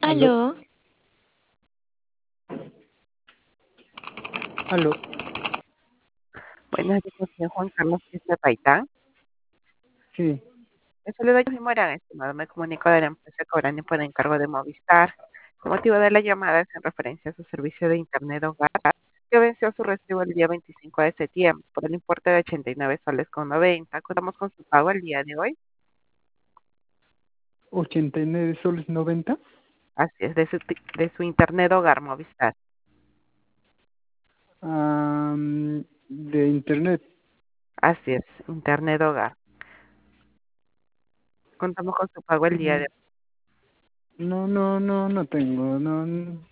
Aló, Aló, aló, Buenos días, señor Juan Carlos Fiesta Paitán. sí, Le saluda yo Morán, estimado. Me comunico de la empresa Cobrani por encargo de Movistar. El motivo de la llamada es en referencia a su servicio de Internet hogar, que venció su recibo el día 25 de septiembre por el importe de 89 soles con 90. Contamos con su pago el día de hoy. 89 soles 90. Así es, de su Internet hogar Movistar. De internet. Así es, Internet hogar. Contamos con su pago el día de Mm, hoy. No, no, no, no tengo, no,